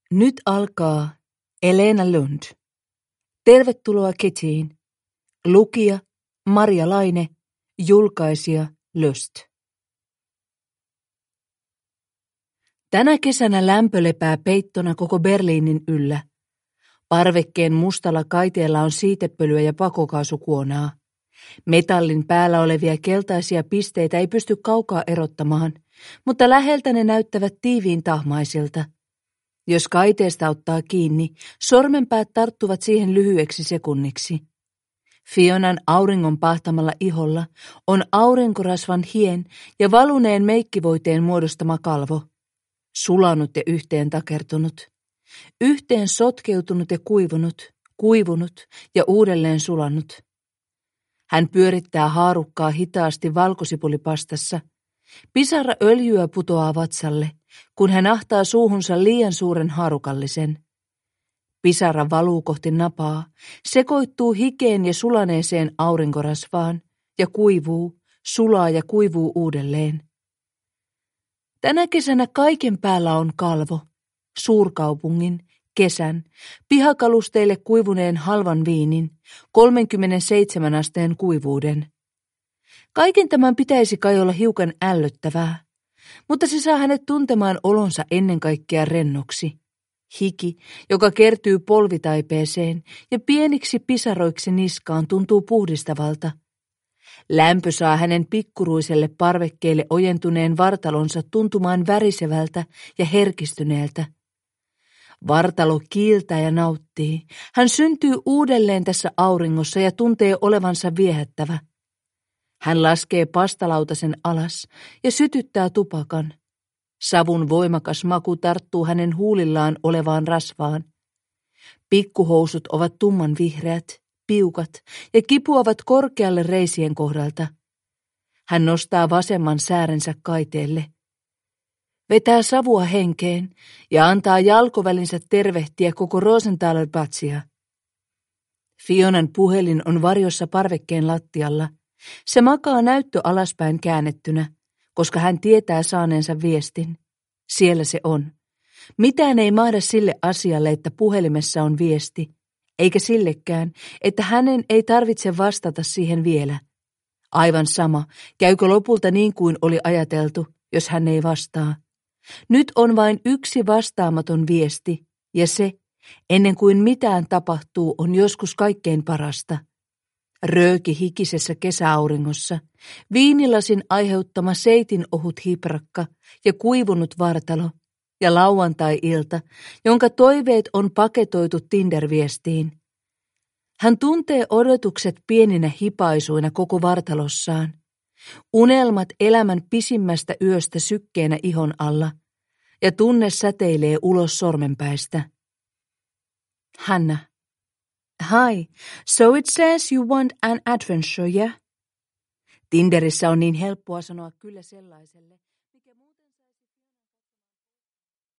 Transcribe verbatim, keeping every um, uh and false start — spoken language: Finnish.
Nyt alkaa Elena Lund. Tervetuloa Ketiin. Lukija Maria Laine, julkaisija Löst. Tänä kesänä lämpö lepää peittona koko Berliinin yllä. Parvekkeen mustalla kaiteella on siitepölyä ja pakokaasukuonaa. Metallin päällä olevia keltaisia pisteitä ei pysty kaukaa erottamaan, mutta läheltä ne näyttävät tiiviin tahmaisilta. Jos kaiteesta ottaa kiinni, sormenpäät tarttuvat siihen lyhyeksi sekunniksi. Fionan auringon pahtamalla iholla on aurinkorasvan hien ja valuneen meikkivoiteen muodostama kalvo. Sulanut ja yhteen takertunut. Yhteen sotkeutunut ja kuivunut, kuivunut ja uudelleen sulanut. Hän pyörittää haarukkaa hitaasti valkosipulipastassa. Pisara öljyä putoaa vatsalle, kun hän ahtaa suuhunsa liian suuren haarukallisen. Pisara valuu kohti napaa, sekoittuu hikeen ja sulaneeseen aurinkorasvaan ja kuivuu, sulaa ja kuivuu uudelleen. Tänä kesänä kaiken päällä on kalvo, suurkaupungin, kesän, pihakalusteille kuivuneen halvan viinin, kolmekymmentäseitsemän asteen kuivuuden. Kaiken tämän pitäisi kai olla hiukan ällöttävää, mutta se saa hänet tuntemaan olonsa ennen kaikkea rennoksi. Hiki, joka kertyy polvitaipeeseen ja pieniksi pisaroiksi niskaan, tuntuu puhdistavalta. Lämpö saa hänen pikkuruiselle parvekkeelle ojentuneen vartalonsa tuntumaan värisevältä ja herkistyneeltä. Vartalo kiiltää ja nauttii. Hän syntyy uudelleen tässä auringossa ja tuntee olevansa viehättävä. Hän laskee pastalautasen alas ja sytyttää tupakan. Savun voimakas maku tarttuu hänen huulillaan olevaan rasvaan. Pikkuhousut ovat tumman vihreät, piukat ja kipuavat korkealle reisien kohdalta. Hän nostaa vasemman säärensä kaiteelle. Vetää savua henkeen ja antaa jalkovälinsä tervehtiä koko Rosenthaler Platsia. Fionan puhelin on varjossa parvekkeen lattialla. Se makaa näyttö alaspäin käännettynä, koska hän tietää saaneensa viestin. Siellä se on. Mitään ei mahda sille asialle, että puhelimessa on viesti, eikä sillekään, että hänen ei tarvitse vastata siihen vielä. Aivan sama, käykö lopulta niin kuin oli ajateltu, jos hän ei vastaa. Nyt on vain yksi vastaamaton viesti, ja se, ennen kuin mitään tapahtuu, on joskus kaikkein parasta. Rööki hikisessä kesäauringossa, viinilasin aiheuttama seitin ohut hiprakka ja kuivunut vartalo, ja lauantai-ilta, jonka toiveet on paketoitu Tinder-viestiin. Hän tuntee odotukset pieninä hipaisuina koko vartalossaan. Unelmat elämän pisimmästä yöstä sykkeenä ihon alla, ja tunne säteilee ulos sormenpäistä. Hanna. Hi, so it says you want an adventure, yeah? Tinderissä on niin helppoa sanoa kyllä sellaiselle.